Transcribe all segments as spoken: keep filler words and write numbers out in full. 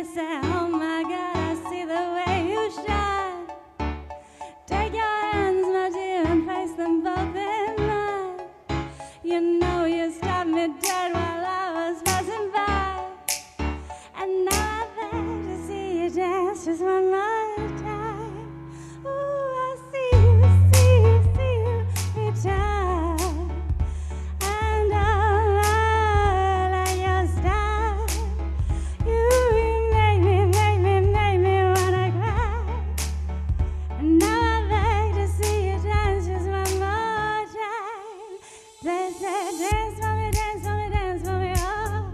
They say, oh my God, I see the way you shine. Take your hands, my dear, and place them both in mine. You know you stopped me dead while I was passing by. And now I beg to see you dance just one more time. Ooh, I see you, see you, see you every time. And all I like your style. You, you make me, make me, make me wanna cry. And now I beg to see you dance just one more time. They say, dance for me, dance for me, dance for me, oh.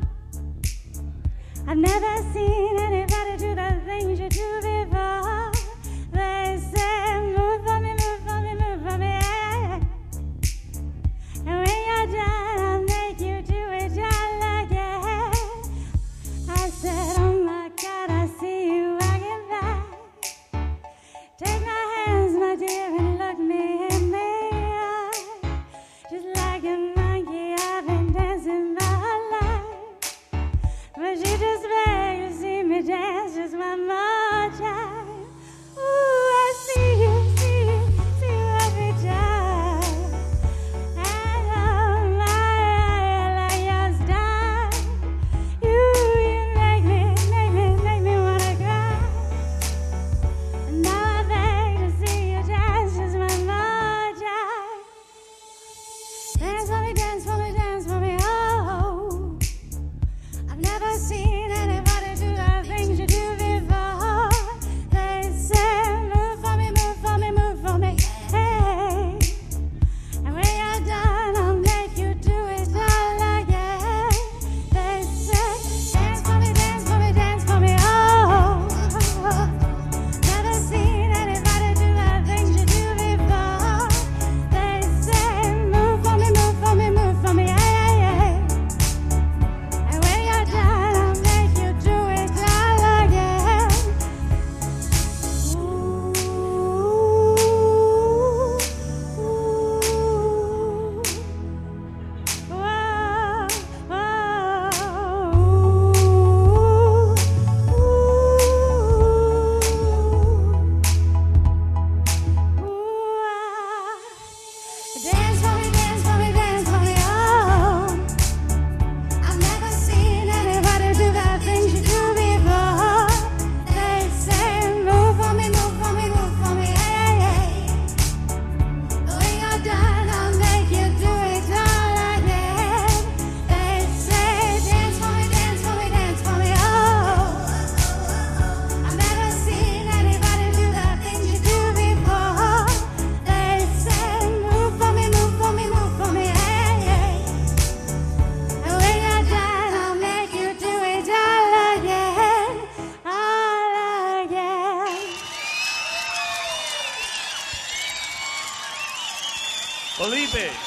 I've never seen anybody do the things you do before. They say, move for me, move for me, move for me, yeah. And when you're done, I'll make you do it all again. I said, oh my God, I see you walking by. Take my hands, my dear, and look me in the eye. Just like a monkey, I've been dancing my whole life. But you just beg to see me dance just one more time. Ooh, I see you, see you, see you every time. And oh my, I like your style. You, you make me, make me, make me wanna cry. And now I beg to see you dance just one more time. Dance for me, dance for me, dance for me, oh. I've never seen anybody do the things you do before. They say, move for me, move for me, move for me, hey. And when you're done, I'll make you do it all again. They say, dance for me, dance for me, dance for me, oh. Never seen anybody do the things you do before. They say, move for me, move for me, move for me, hey. And when you're done, I'll make you do it all again. Ooh, ooh, whoa, dance for me, dance for me, dance for me, oh. I've never seen anybody do the things you do before. They say, move for me, move for me, move for me, hey. But when you're done, I'll make you do it all again. They say, dance for me, dance for me, dance for me, oh. I've never seen anybody do the things you do before. They say, move for me, move for me, move for me, hey. And when you're done, I'll make you do it all again, all again. Felipe.